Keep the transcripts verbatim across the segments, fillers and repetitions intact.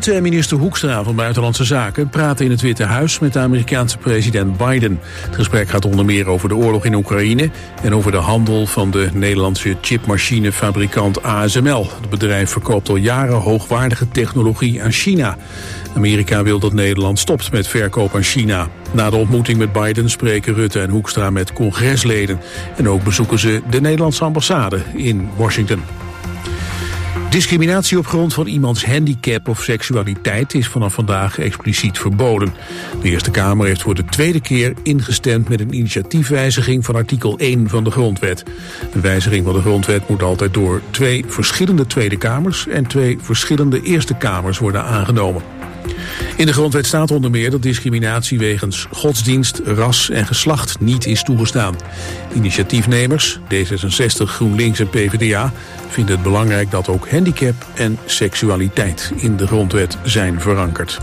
Rutte en minister Hoekstra van Buitenlandse Zaken praten in het Witte Huis met de Amerikaanse president Biden. Het gesprek gaat onder meer over de oorlog in Oekraïne en over de handel van de Nederlandse chipmachinefabrikant A S M L. Het bedrijf verkoopt al jaren hoogwaardige technologie aan China. Amerika wil dat Nederland stopt met verkoop aan China. Na de ontmoeting met Biden spreken Rutte en Hoekstra met congresleden. En ook bezoeken ze de Nederlandse ambassade in Washington. Discriminatie op grond van iemands handicap of seksualiteit is vanaf vandaag expliciet verboden. De Eerste Kamer heeft voor de tweede keer ingestemd met een initiatiefwijziging van artikel één van de Grondwet. Een wijziging van de Grondwet moet altijd door twee verschillende Tweede Kamers en twee verschillende Eerste Kamers worden aangenomen. In de Grondwet staat onder meer dat discriminatie wegens godsdienst, ras en geslacht niet is toegestaan. Initiatiefnemers, D zesenzestig, GroenLinks en P v d A, vinden het belangrijk dat ook handicap en seksualiteit in de Grondwet zijn verankerd.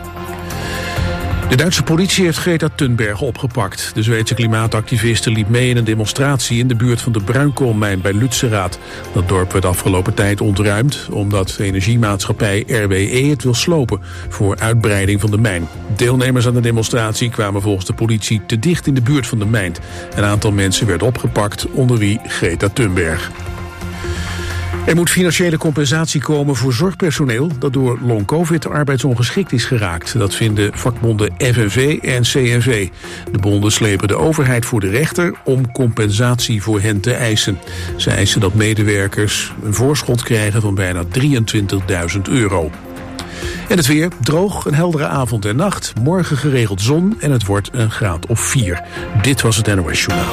De Duitse politie heeft Greta Thunberg opgepakt. De Zweedse klimaatactiviste liep mee in een demonstratie in de buurt van de bruinkoolmijn bij Lützerath. Dat dorp werd afgelopen tijd ontruimd omdat de energiemaatschappij R W E het wil slopen voor uitbreiding van de mijn. Deelnemers aan de demonstratie kwamen volgens de politie te dicht in de buurt van de mijn. Een aantal mensen werd opgepakt, onder wie Greta Thunberg. Er moet financiële compensatie komen voor zorgpersoneel dat door long-covid arbeidsongeschikt is geraakt. Dat vinden vakbonden F N V en C N V. De bonden slepen de overheid voor de rechter om compensatie voor hen te eisen. Ze eisen dat medewerkers een voorschot krijgen van bijna drieëntwintigduizend euro. En het weer, droog, een heldere avond en nacht. Morgen geregeld zon en het wordt een graad of vier. Dit was het N O S Journaal.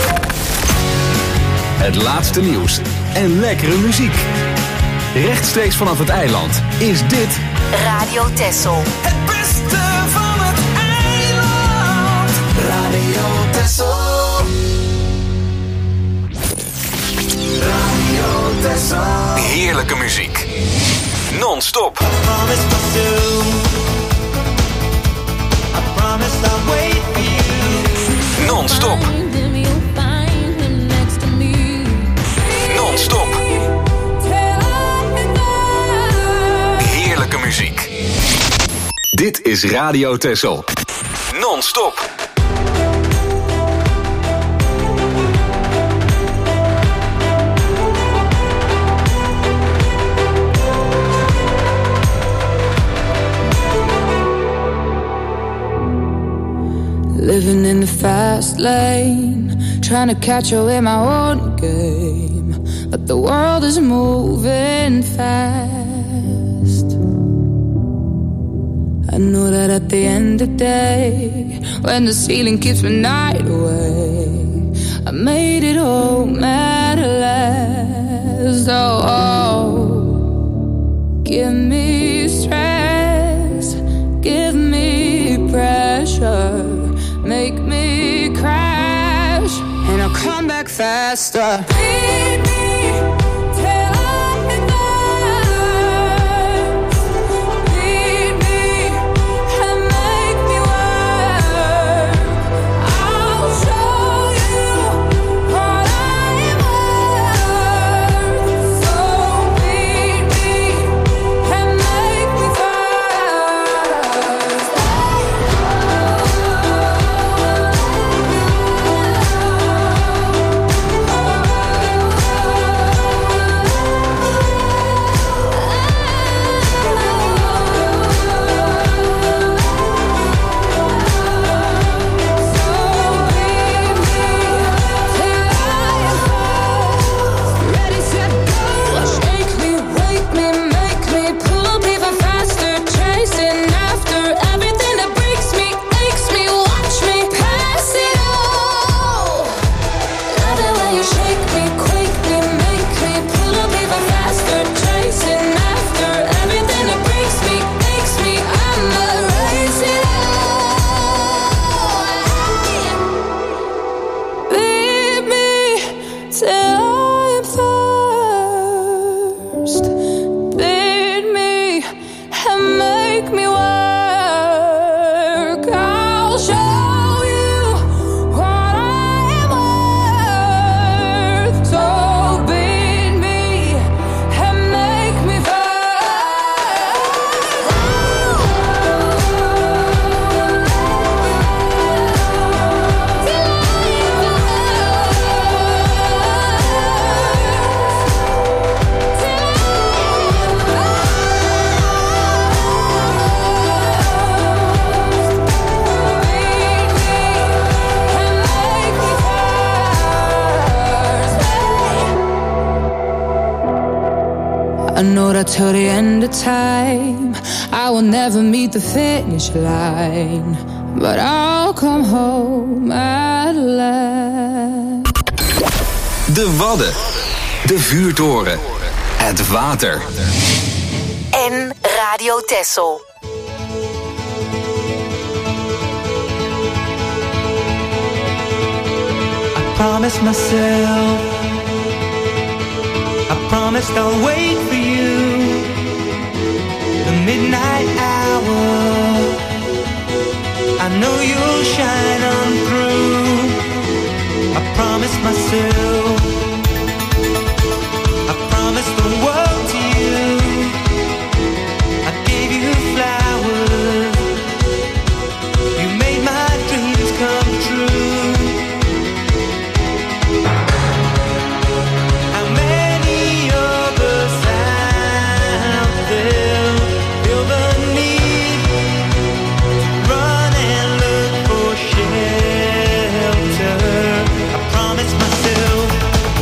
Het laatste nieuws en lekkere muziek. Rechtstreeks vanaf het eiland is dit Radio Texel. Het beste van het eiland. Radio Texel. Radio Texel. heerlijke muziek. Non-stop. Non-stop. Non-stop. Heerlijke muziek. Dit is Radio Texel. Non-stop. Living in the fast lane, trying to catch up in my own game, but the world is moving fast. I know that at the end of the day, when the ceiling keeps my night away, I made it home at last. Oh, oh, give me stress, give me pressure, make me crash, and I'll come back faster. Beat me till it burns. Beat me and make me work. I'll show you what I'm worth. So beat me and make me first. know that till the end of time I will never meet the finish line, but I'll come home at last. De Wadden, de vuurtoren, het water. En Radio Texel. I promised myself, I promised I'll wait for you. The midnight hour, I know you'll shine on through. I promised myself, I promised the world to you. I gave you flowers, you made my dreams come true. How many of us out there feel the need to run and look for shelter? I promised myself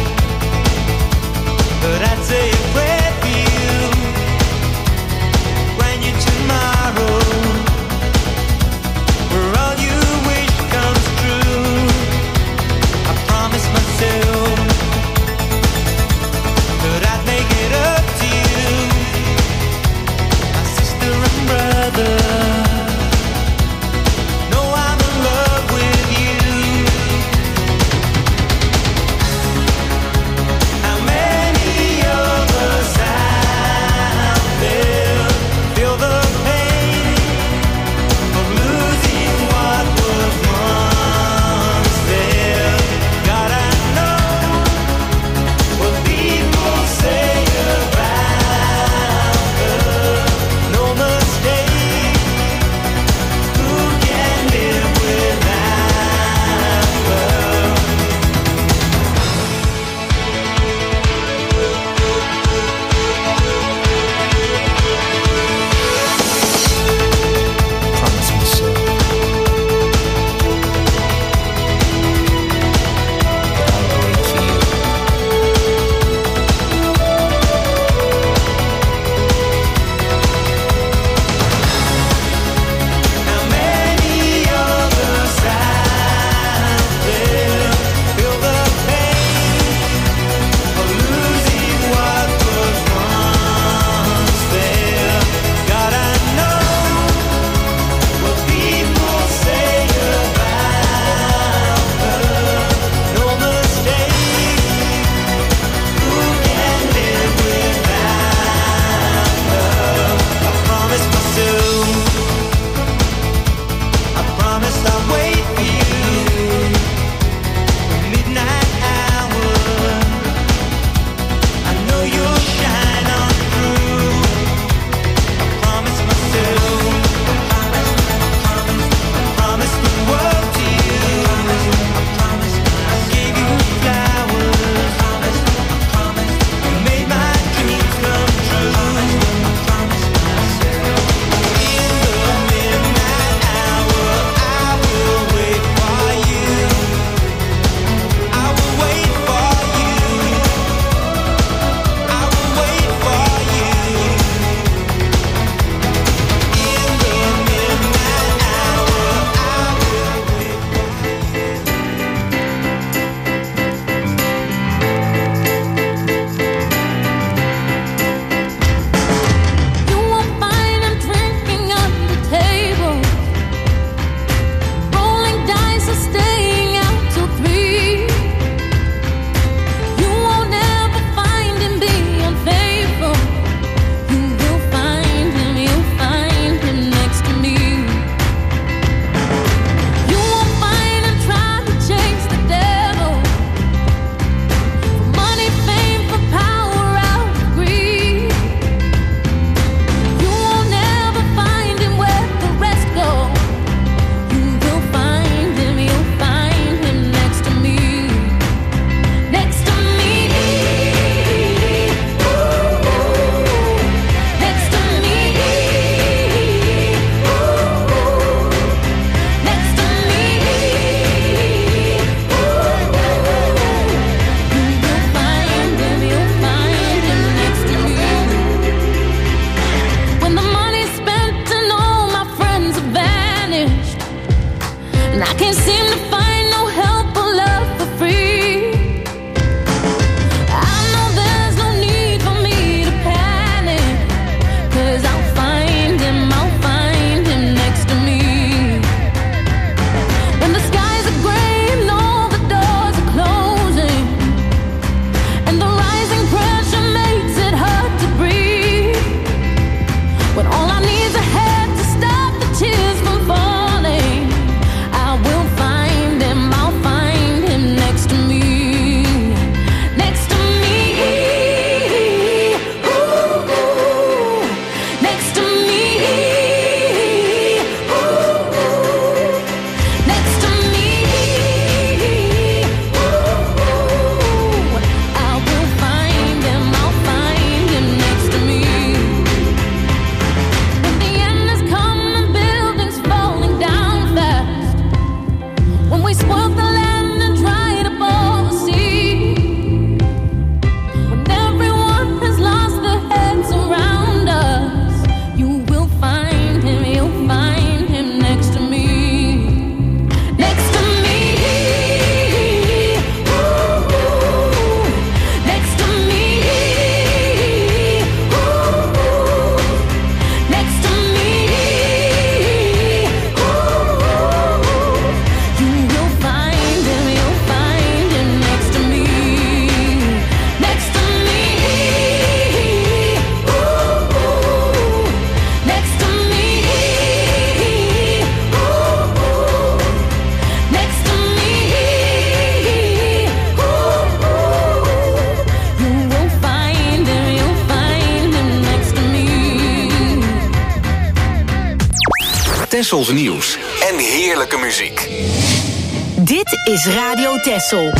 Tessels nieuws en heerlijke muziek. Dit is Radio Tessel.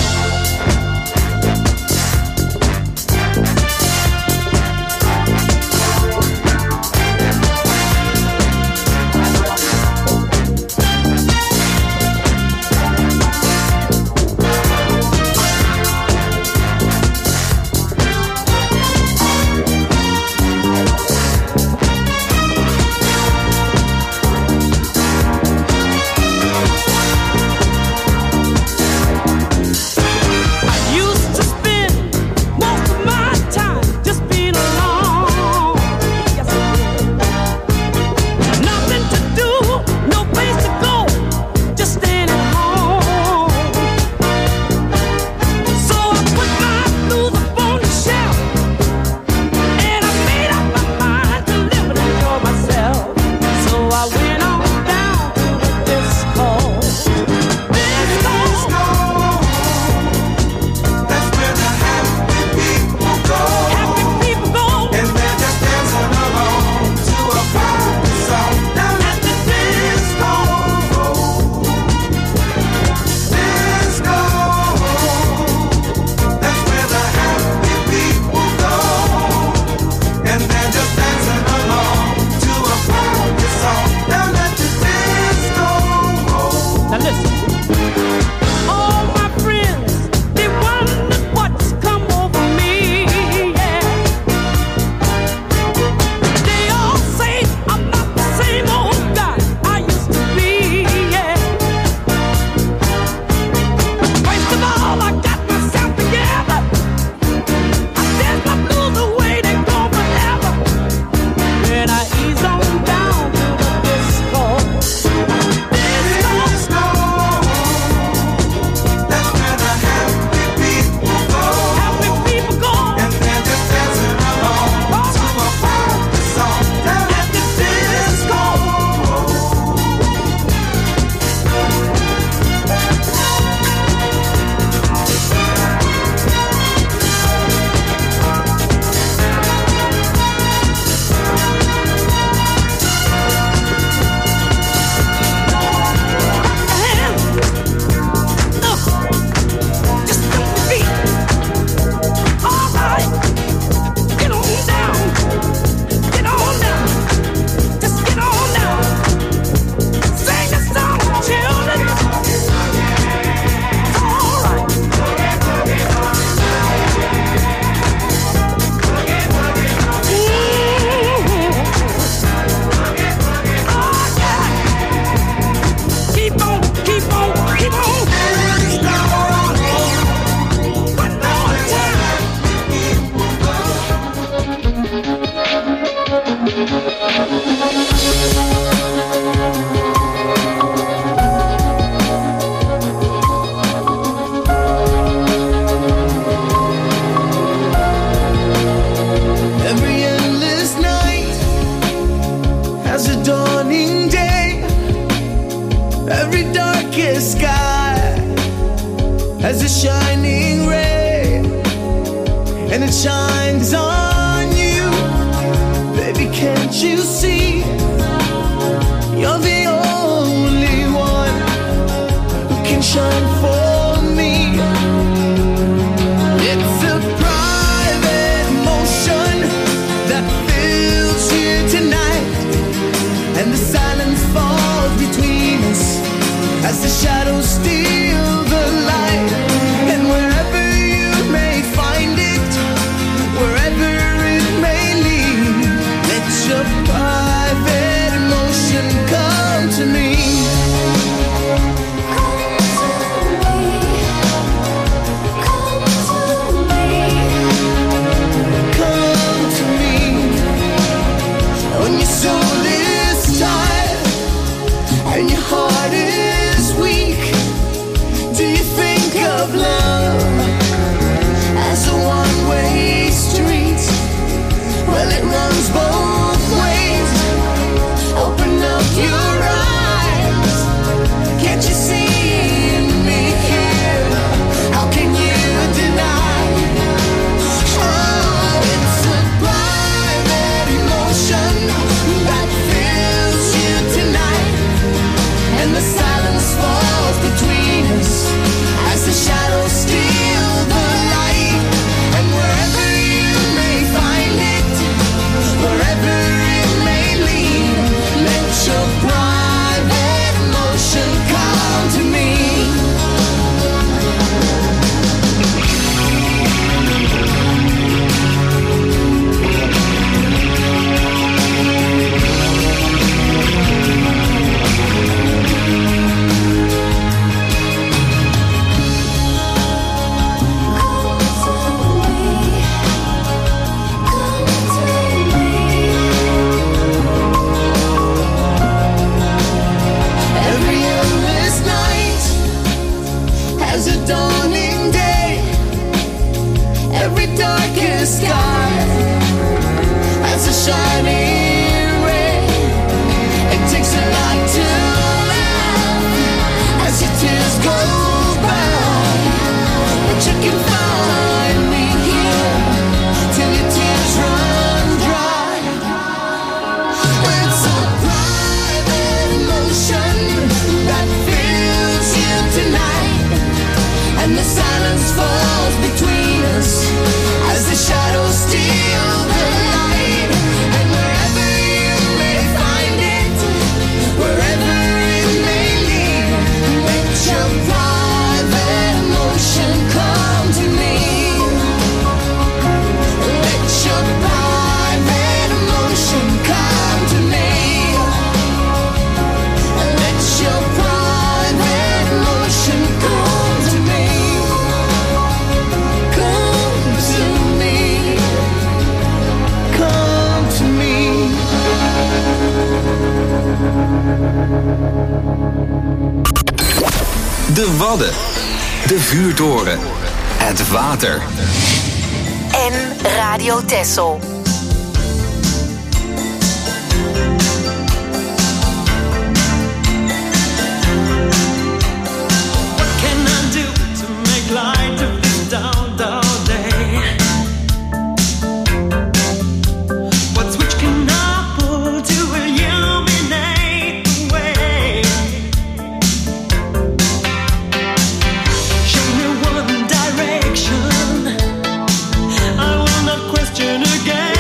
And your heart is weak. De Wadden. De vuurtoren. Het water. En Radio Texel. What can I do to make light of this down, down day? What switch can I pull to illuminate the way? Show me one direction, I will not question again.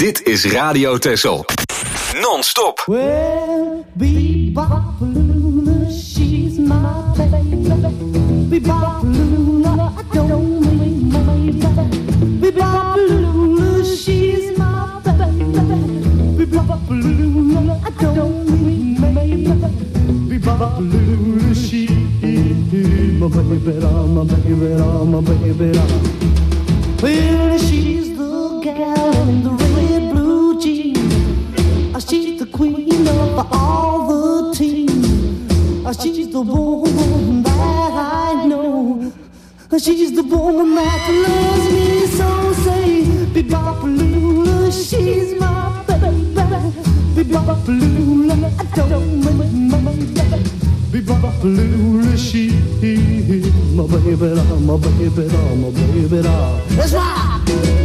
Dit is Radio Texel. Non-stop. Well, Bebop-a-Lula, she's my baby. Bebop-a-Lula, I don't mean my baby. Bebop-a-Lula, she's my baby. Bebop-a-Lula, I don't mean my baby. Bebop-a-Lula, she's my baby, my baby, my baby. Well, she's the gal in the red blue jeans. She's the queen of all the teams. She's the woman that I know. She's the woman that loves me so. Say, Bebop-a-Lula, she's my baby. Bebop-a-Lula, I don't mean my baby. Bebop-a-Lula, she's my baby, my baby, my baby. Let's rock!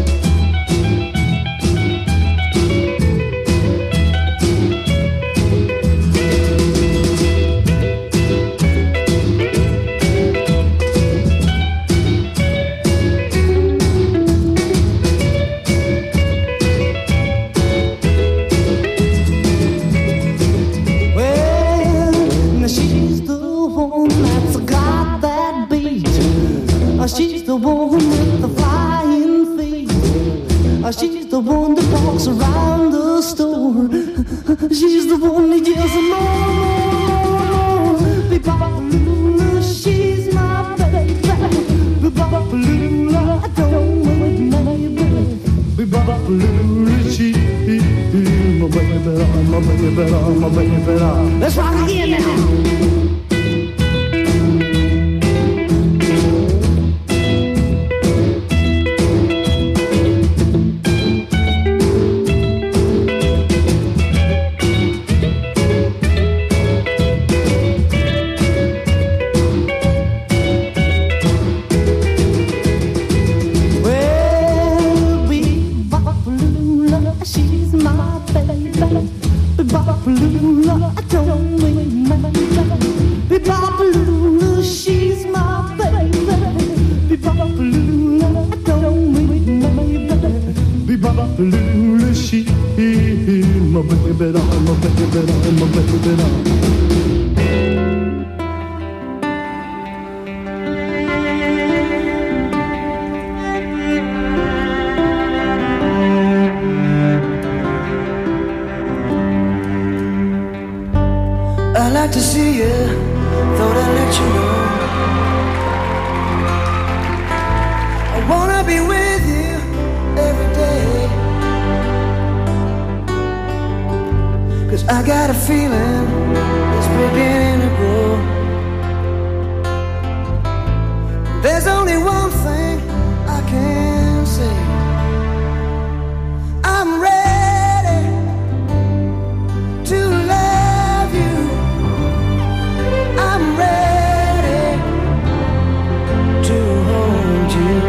She's the one with the flying feet. She's the one that walks around the store. She's the one that yells more, more, more. Bebop-a-Lula, she's my baby. Bebop-a-Lula, I don't want my baby. Bebop-a-Lula, she's my baby, my baby, my baby. Let's rock again now. Bebop-a-Lula, I don't mean my baby. Bebop-a-Lula, she's my baby. Bebop-a-Lula, I don't mean my baby. Bebop-a-Lula, she's my baby, my baby, my baby. I'd like to see you, thought I'd let you know. I wanna be with you every day. Cause I got a feeling it's beginning to grow. There's only one thing I can say. I'm ready to love you. I'm ready to hold you.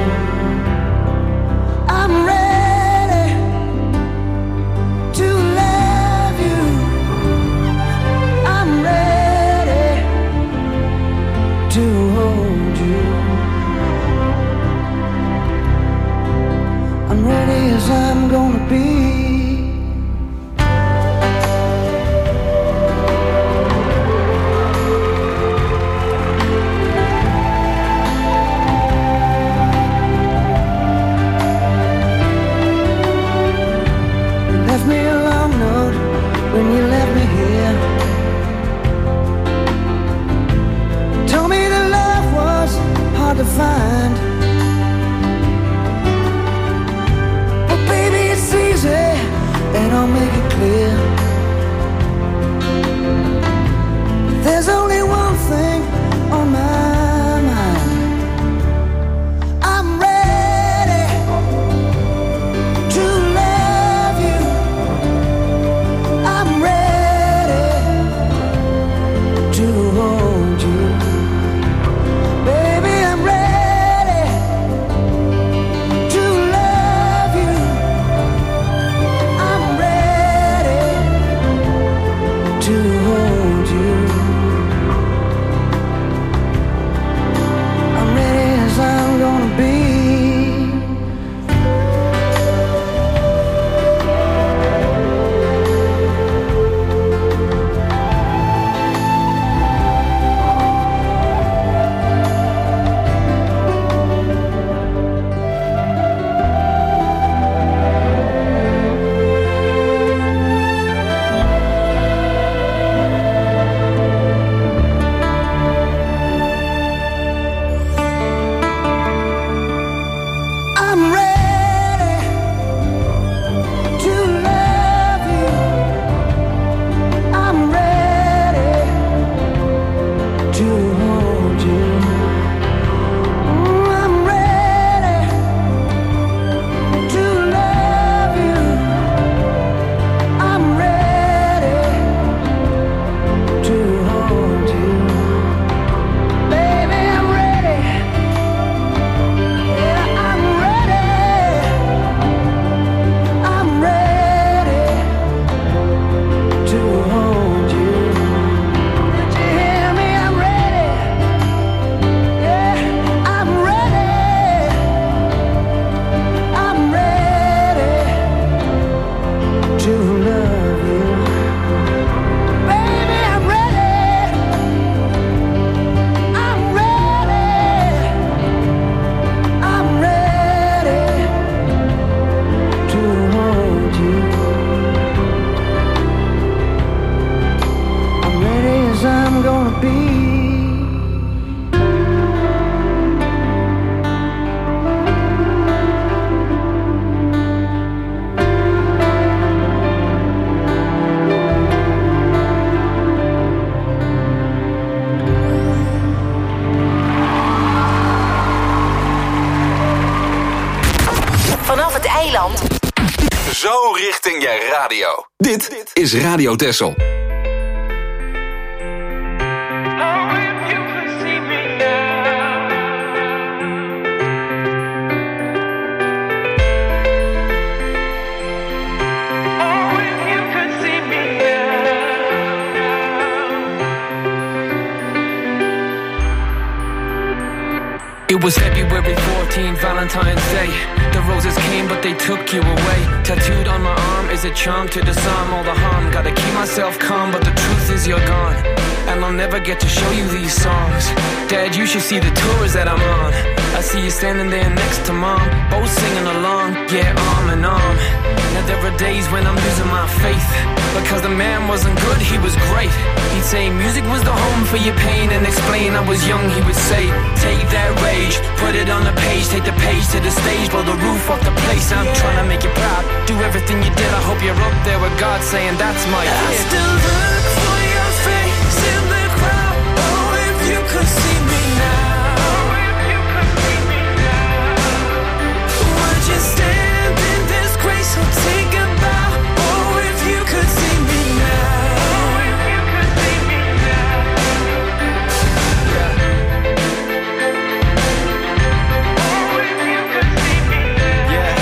I'm ready to love you. I'm ready to hold you. I'm ready as I'm gonna be. When you left me here, told me that love was hard to find, but baby it's easy vanaf het eiland. Zo richting je radio. Dit is Radio Texel. It was February fourteenth, Valentine's Day. The roses came, but they took you away. Tattooed on my arm is a charm to disarm all the harm. Gotta keep myself calm, but the truth is you're gone. And I'll never get to show you these songs. Dad, you should see the tours that I'm on. I see you standing there next to Mom, both singing along, yeah, arm in arm. Now there are days when I'm losing my faith, because the man wasn't good, he was great. He'd say music was the home for your pain, and explain I was young, he would say, take that rage, put it on the page, take the page to the stage, blow the roof off the place. I'm trying to make you proud, do everything you did. I hope you're up there with God saying that's my kid. I still look for your face in the crowd. Oh, if you could see me now, oh, if you could see me now, would you stand in this grace or take a bow? Oh, if you could see me now, oh, if you could see me now, oh, if you could see me now, yeah.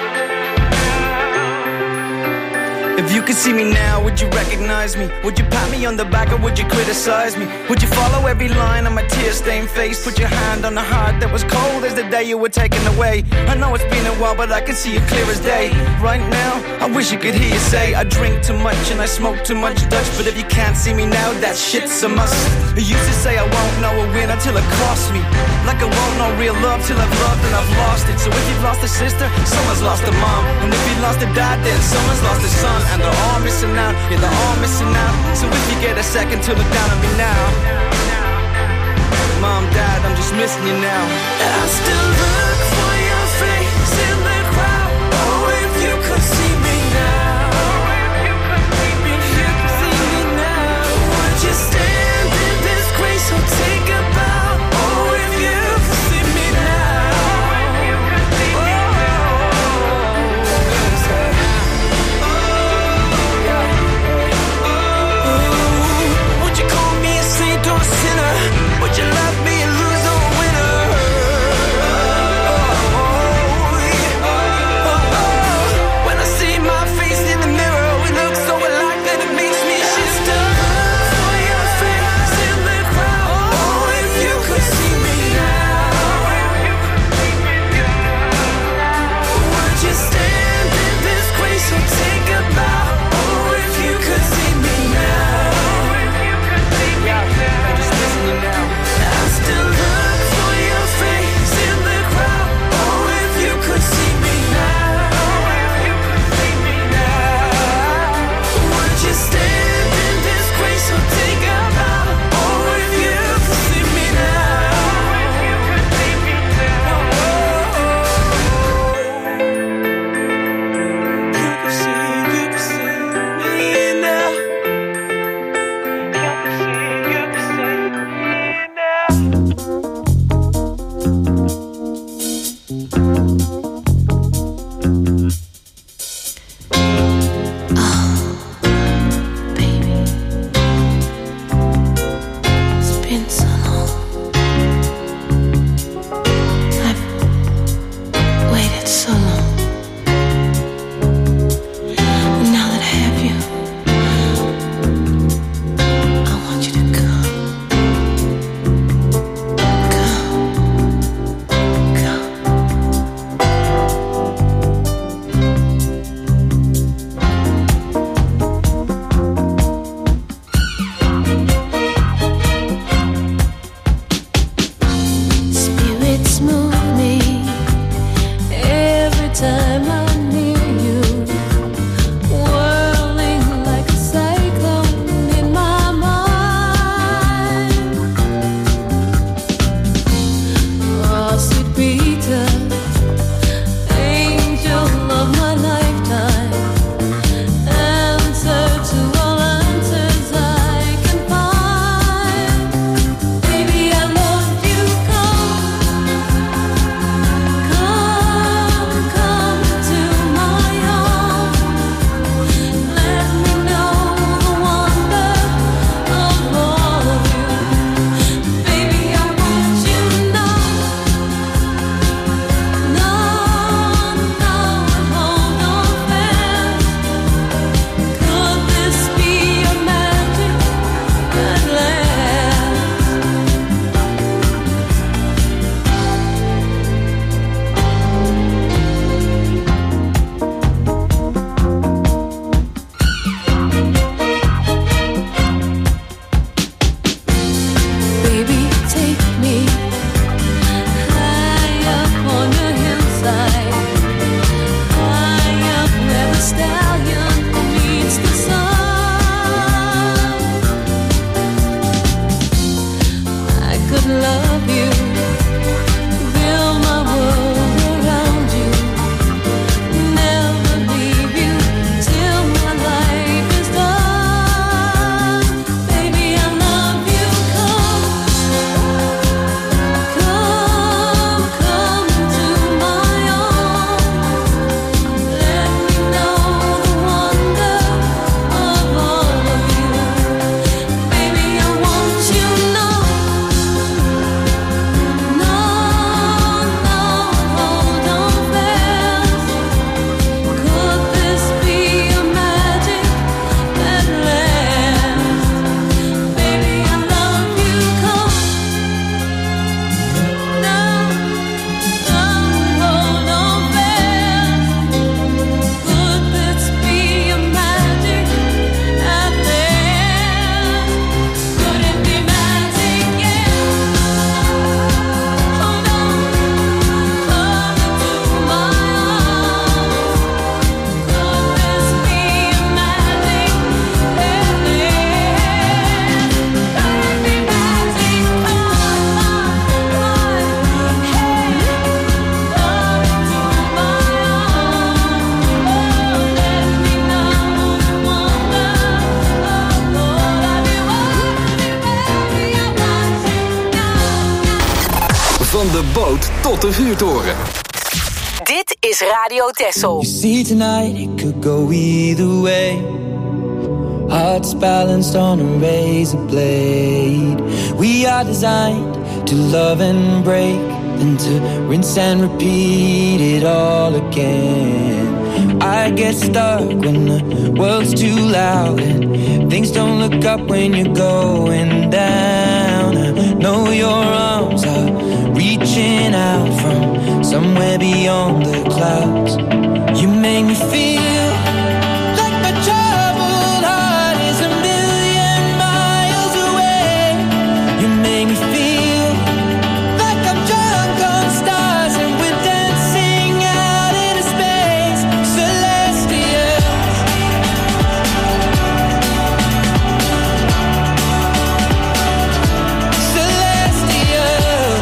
If you could see me now, would you recognize me? Would you pat me on the back or would you criticize me? Would you follow every line on my tear-stained face? Put your hand on the heart that was cold as the day you were taken away. I know it's been a while, but I can see it clear as day. Right now, I wish you could hear you say I drink too much and I smoke too much Dutch. But if you can't see me now, that shit's a must. You used to say I won't know a win until it costs me. Like I won't know real love till I've loved and I've lost it. So if you've lost a sister, someone's lost a mom. And if you lost a dad, then someone's lost a son. And they're all missing out, yeah, they're all missing out. So if you get a second to look down on me now, Mom, Dad, I'm just missing you now. I still look for your face in the crowd. Oh, if you could see me now, oh, if you could see me, if you could see me now, would you stand in this grace or take a bow? Oh, if you could see me now, oh, if you could see me now, would you call me a saint or a sinner? Would you love me and lose or a winner? Van de boot tot de vuurtoren. Dit is Radio Texel. You see tonight it could go either way. Hearts balanced on a razor blade. We are designed to love and break, then to rinse and repeat it all again. I get stuck when the world's too loud and things don't look up when you're going down. I know your arms are reaching out from somewhere beyond the clouds. You make me feel like my troubled heart is a million miles away. You make me feel like I'm drunk on stars and we're dancing out into space, celestial. Celestial.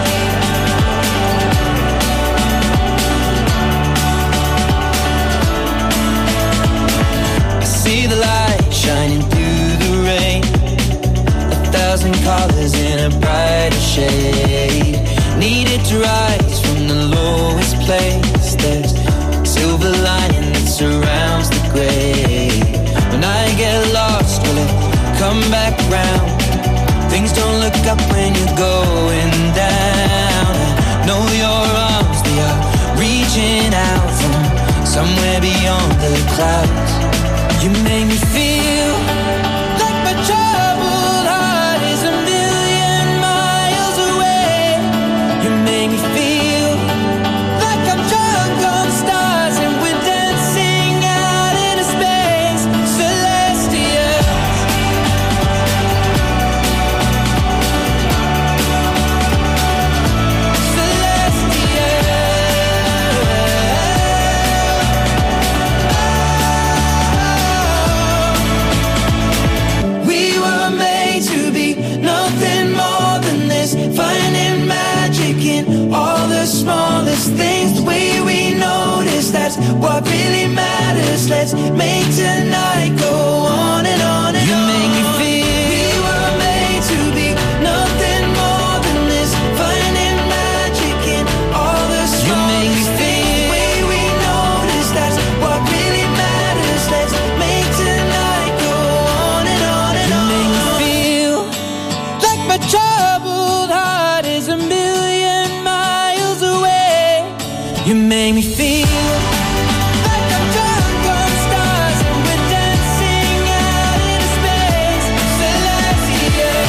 I see the light shining through the rain, a thousand colors in a brighter shade. Needed to rise from the lowest place. There's silver lining that surrounds the gray. When I get lost, will it come back round? Things don't look up when you're going down. I know your arms, they are reaching out from somewhere beyond the clouds. You make me feel like my troubled heart is a million miles away. You make me feel like I'm drunk on stars and we're dancing out into space, celestial. We were made to be nothing more than this, finding magic in all the smallest things. The way we notice, that's what really matters. Let's make tonight go on and on and on. You make me feel we were made to be nothing more than this, finding magic in all the smallest things. The way we notice, that's what really matters. Let's make tonight go on and on and on. You make me feel like my troubled heart is a million miles away. You make me feel like I'm drunk on stars and we're dancing out into space, celestial.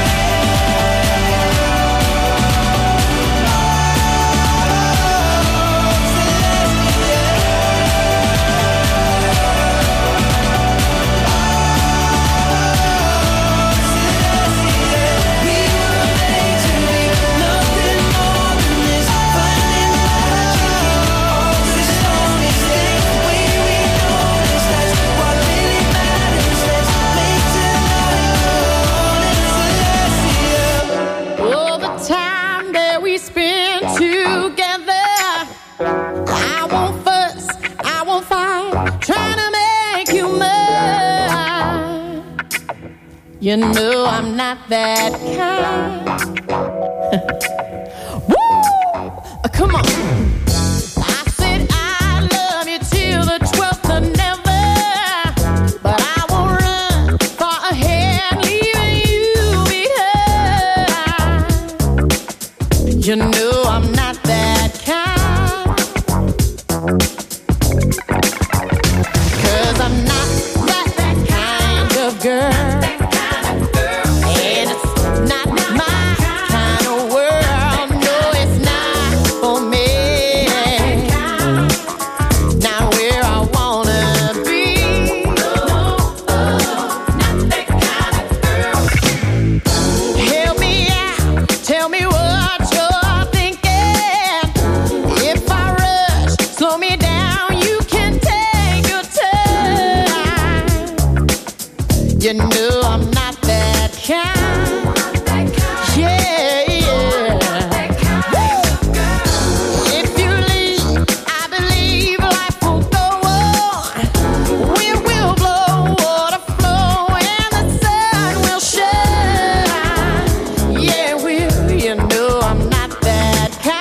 We were made to be nothing more than this, finding magic in all the smallest things. The way we notice, that's what really matters. Let's make tonight go on and celestial. All the time that we spend together, I won't fuss, I won't fight, trying to make you mine. You know I'm not that kind. Woo! Uh, Come on. I said I love you till the twelfth of never, but I won't run far ahead, leaving you behind. You know I'm not that kind, 'cause I'm not that, that kind of girl. And it's not my kind of world. No, it's not for me. Not where I wanna be. Help me out, tell me what you're thinking. If I rush, slow me down, you can take your time. You know I'm not that kind. Yeah, yeah. If you leave, I believe life will go on. Wind will blow, water flow, and the sun will shine. Yeah, will, you know I'm not that kind.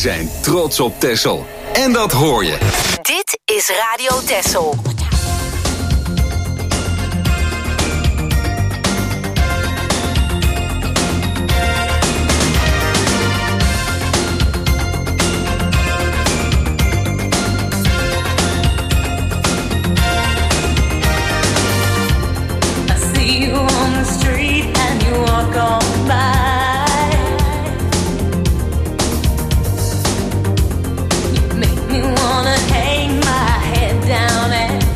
zijn trots op Texel. En dat hoor je. Dit is Radio Texel. Make me wanna hang my head down and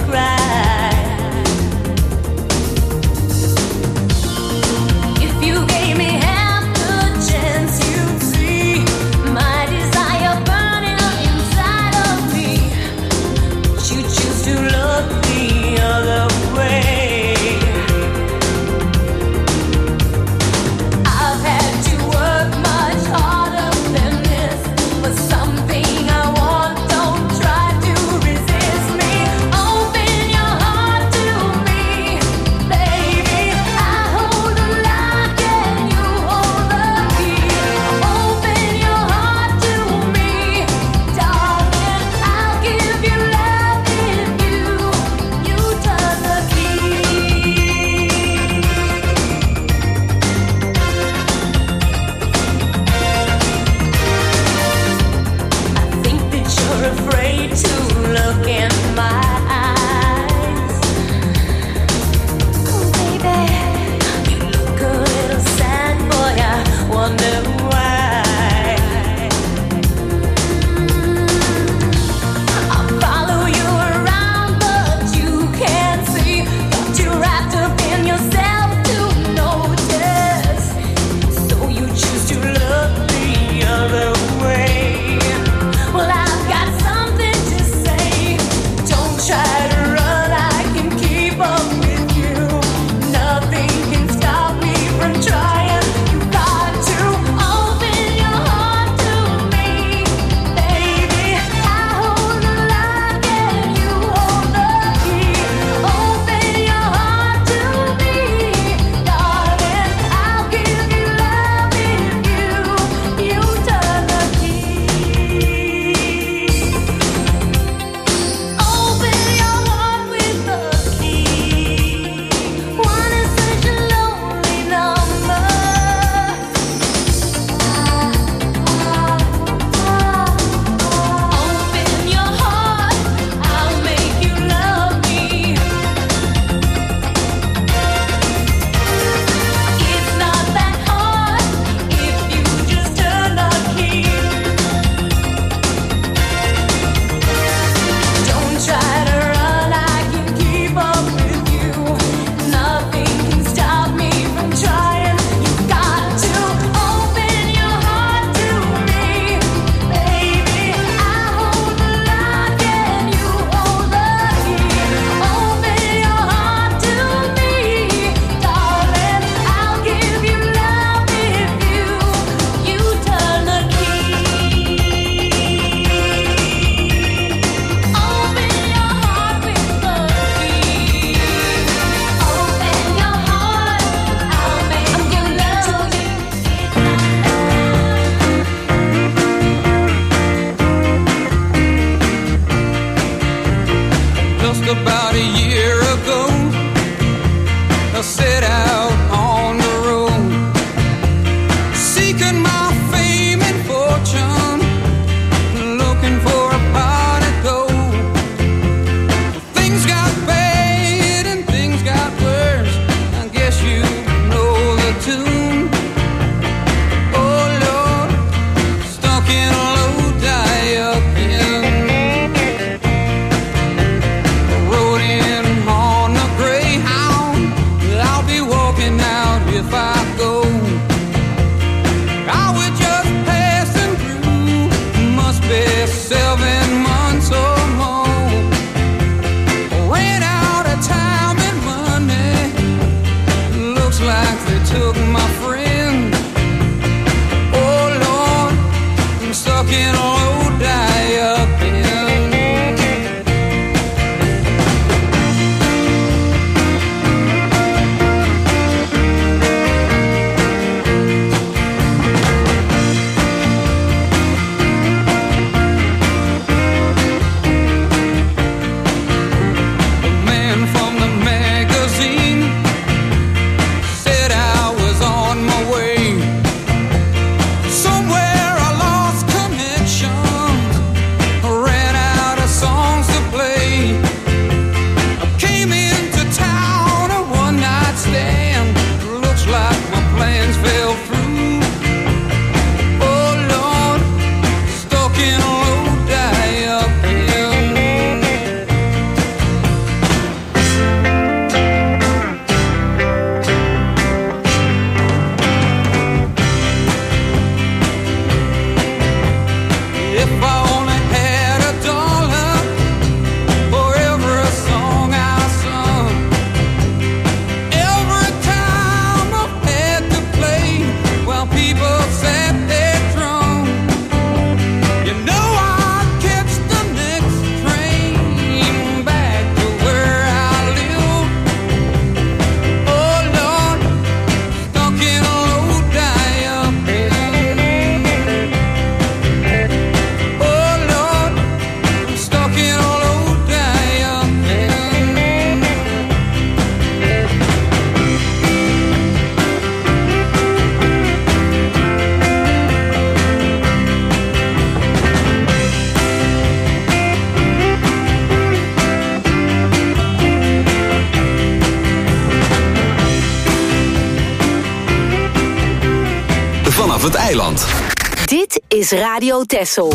het eiland. Dit is Radio Texel.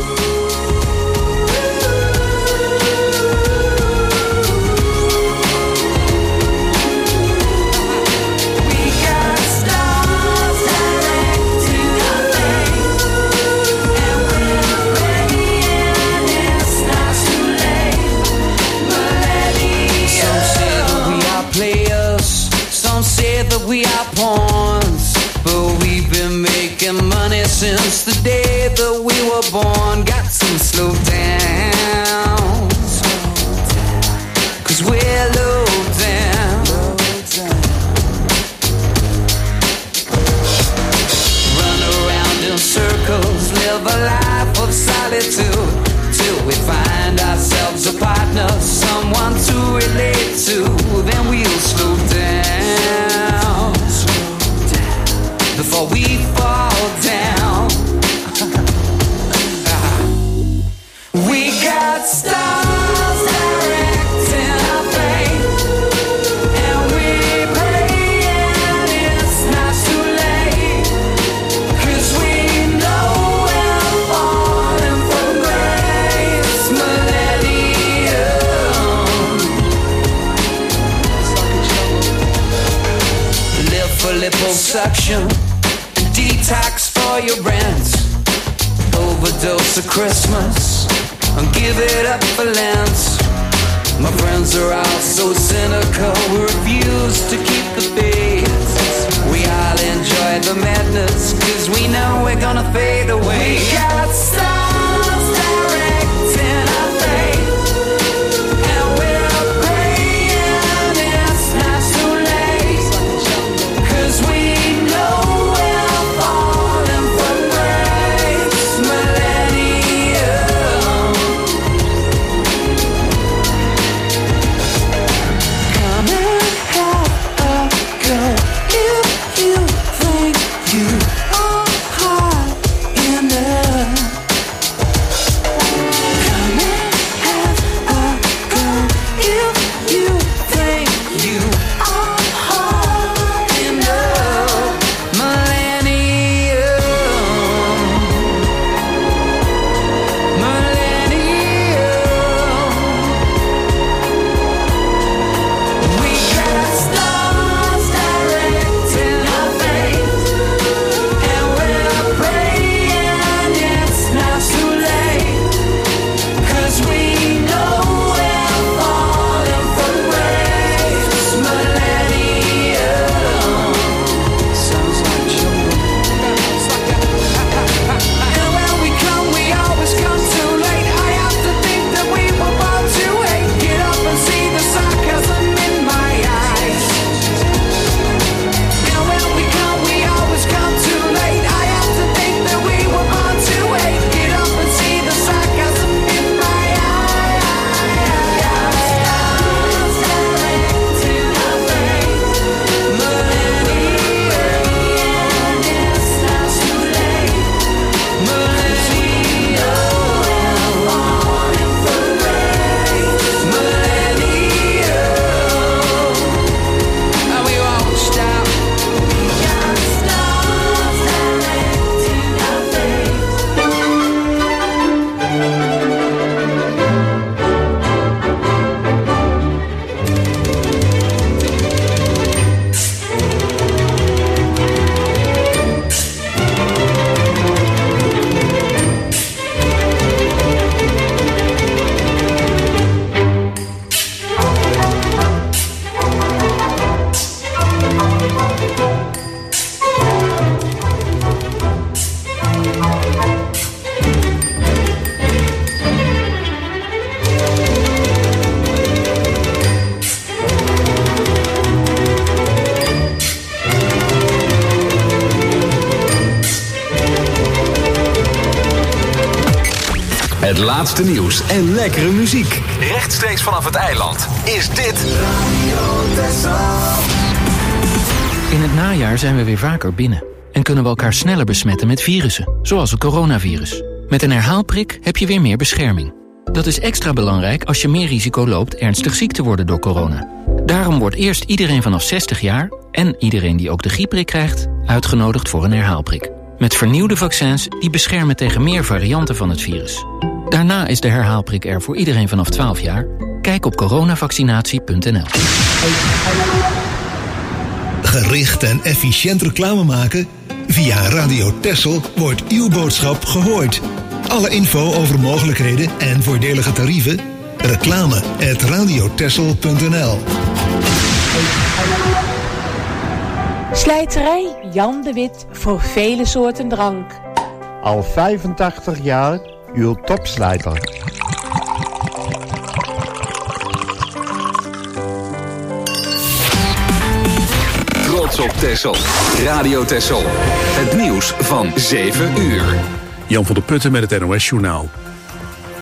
We are pawns, but we've been making money since the day that we were born. Got some slow down, cause we're low down. Run around in circles, live a life of solitude, till we find ourselves a partner, someone to relate to. Then we'll slow down before we fall down. We got stars directing our fate, and we praying it's not too late, cause we know we're falling from grace. Millennium, live for liposuction, detox for your rent, overdose of Christmas, and give it up for Lent. My friends are all so cynical, we refuse to keep the faith. We all enjoy the madness, cause we know we're gonna fade away. We got stars directing our fate, and we're praying it's not too late, cause we know we're falling from grace. Millennium, come and have a go if you think you are high enough. Come and have a go if you think you are high enough. Millennium, millennium. We got stars directing our fate, and we're praying it's not too late, cause we know we're falling from grace. Millennium, sounds like jungle. And when we come, we always come too late. I have to think that we were born to hate. Get up and see the sarcasm in my eyes. And when we come, we always come too late. I have to think that we were born to hate. Get up and see the sarcasm in my eyes. Stars directing our fate. Millennium, it's not too late. Millennium, we're falling from grace. Millennium, and we won't stop. We got stars directing our fate. Het laatste nieuws en lekkere muziek. Rechtstreeks vanaf het eiland is dit In het najaar zijn we weer vaker binnen en kunnen we elkaar sneller besmetten met virussen, zoals het coronavirus. Met een herhaalprik heb je weer meer bescherming. Dat is extra belangrijk als je meer risico loopt ernstig ziek te worden door corona. Daarom wordt eerst iedereen vanaf zestig jaar en iedereen die ook de griepprik krijgt uitgenodigd voor een herhaalprik. Met vernieuwde vaccins die beschermen tegen meer varianten van het virus. Daarna is de herhaalprik er voor iedereen vanaf twaalf jaar. Kijk op coronavaccinatie punt n l. Gericht en efficiënt reclame maken? Via Radio Texel wordt uw boodschap gehoord. Alle info over mogelijkheden en voordelige tarieven? Reclame at radio texel punt n l. Slijterij Jan de Wit voor vele soorten drank. Al vijfentachtig jaar uw topslijter. Trots op Texel. Radio Texel. Het nieuws van zeven uur. Jan van der Putten met het N O S Journaal.